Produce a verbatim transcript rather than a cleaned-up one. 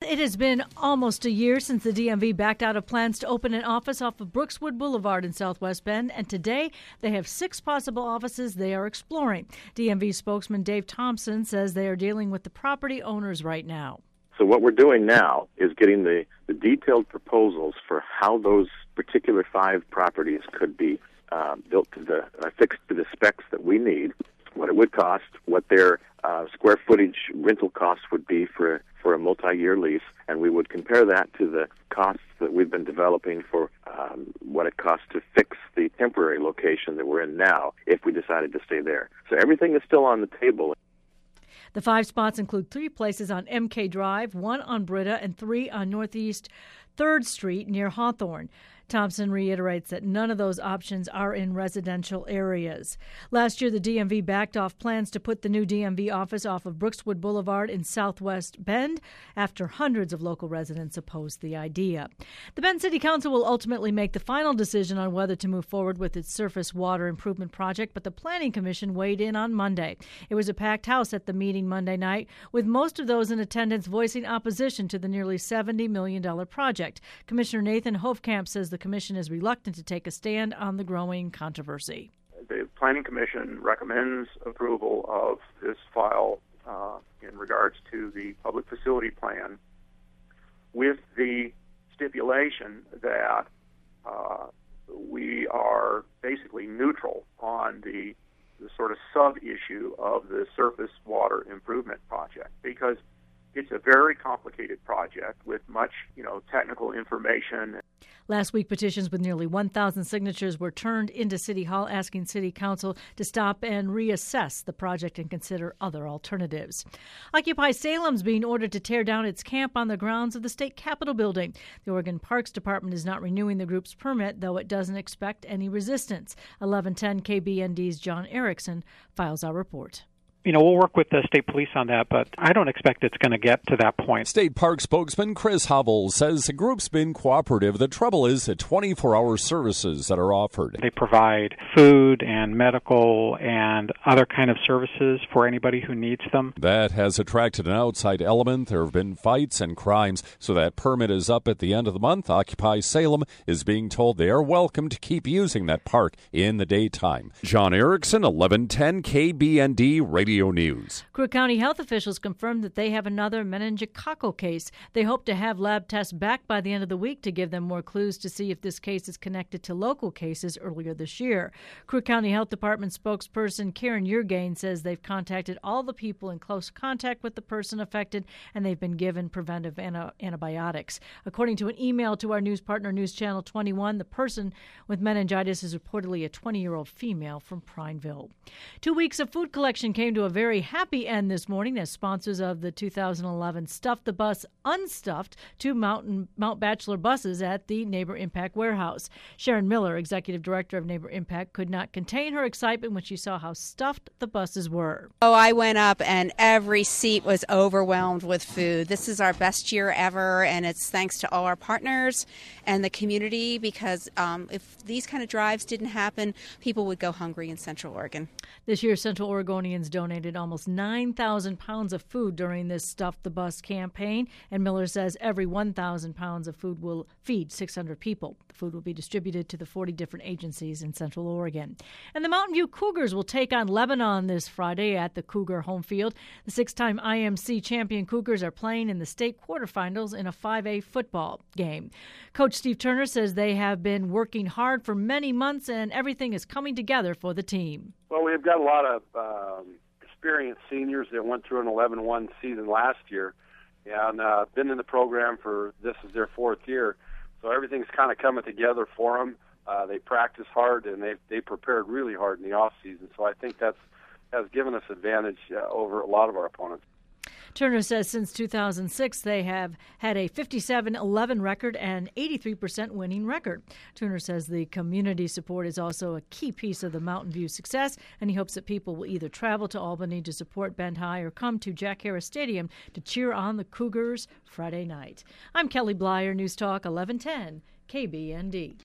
It has been almost a year since the D M V backed out of plans to open an office off of Brookswood Boulevard in Southwest Bend, and today they have six possible offices they are exploring. D M V spokesman Dave Thompson says they are dealing with the property owners right now. So what we're doing now is getting the, the detailed proposals for how those particular five properties could be uh, built to the uh, fixed to the specs that we need, what it would cost, what their uh, square footage rental costs would be for for a multi-year lease, and we would compare that to the costs that we've been developing for um, what it costs to fix the temporary location that we're in now if we decided to stay there. So everything is still on the table. The five spots include three places on M K Drive, one on Britta, and three on Northeast third Street near Hawthorne. Thompson reiterates that none of those options are in residential areas. Last year, the D M V backed off plans to put the new D M V office off of Brookswood Boulevard in Southwest Bend after hundreds of local residents opposed the idea. The Bend City Council will ultimately make the final decision on whether to move forward with its surface water improvement project, but the Planning Commission weighed in on Monday. It was a packed house at the meeting Monday night, with most of those in attendance voicing opposition to the nearly seventy million dollars project. Commissioner Nathan Hofkamp says the Commission is reluctant to take a stand on the growing controversy. The Planning Commission recommends approval of this file uh, in regards to the public facility plan, with the stipulation that uh, we are basically neutral on the, the sort of sub-issue of the surface water improvement project, because it's a very complicated project with much, you know, technical information. Last week, petitions with nearly one thousand signatures were turned into City Hall asking City Council to stop and reassess the project and consider other alternatives. Occupy Salem's being ordered to tear down its camp on the grounds of the State Capitol building. The Oregon Parks Department is not renewing the group's permit, though it doesn't expect any resistance. eleven ten K B N D's John Erickson files our report. You know, we'll work with the state police on that, but I don't expect it's going to get to that point. State Park spokesman Chris Hovell says the group's been cooperative. The trouble is the twenty-four hour services that are offered. They provide food and medical and other kind of services for anybody who needs them. That has attracted an outside element. There have been fights and crimes, so that permit is up at the end of the month. Occupy Salem is being told they are welcome to keep using that park in the daytime. John Erickson, eleven ten K B N D Radio News. Crook County health officials confirmed that they have another meningococcal case. They hope to have lab tests back by the end of the week to give them more clues to see if this case is connected to local cases earlier this year. Crook County Health Department spokesperson Karen Yergain says they've contacted all the people in close contact with the person affected, and they've been given preventive ana- antibiotics. According to an email to our news partner, News Channel twenty-one, the person with meningitis is reportedly a twenty-year-old female from Prineville. Two weeks of food collection came to a very happy end this morning as sponsors of the two thousand eleven Stuff the Bus unstuffed two Mountain, Mount Bachelor buses at the Neighbor Impact warehouse. Sharon Miller, executive director of Neighbor Impact, could not contain her excitement when she saw how stuffed the buses were. Oh, I went up and every seat was overwhelmed with food. This is our best year ever, and it's thanks to all our partners and the community, because um, if these kind of drives didn't happen, people would go hungry in Central Oregon. This year, Central Oregonians donated almost nine thousand pounds of food during this Stuff the Bus campaign, and Miller says every one thousand pounds of food will feed six hundred people. The food will be distributed to the forty different agencies in Central Oregon. And the Mountain View Cougars will take on Lebanon this Friday at the Cougar home field. The six-time I M C champion Cougars are playing in the state quarterfinals in a five A football game. Coach Steve Turner says they have been working hard for many months, and everything is coming together for the team. Well, we've got a lot of um, experienced seniors that went through an eleven one season last year, and uh, been in the program for, this is their fourth year. So everything's kind of coming together for them. Uh, they practice hard, and they they prepared really hard in the off season. So I think that's has given us advantage uh, over a lot of our opponents. Turner says since two thousand six, they have had a fifty-seven eleven record and eighty-three percent winning record. Turner says the community support is also a key piece of the Mountain View success, and he hopes that people will either travel to Albany to support Bend High or come to Jack Harris Stadium to cheer on the Cougars Friday night. I'm Kelly Blyer, News Talk eleven ten K B N D.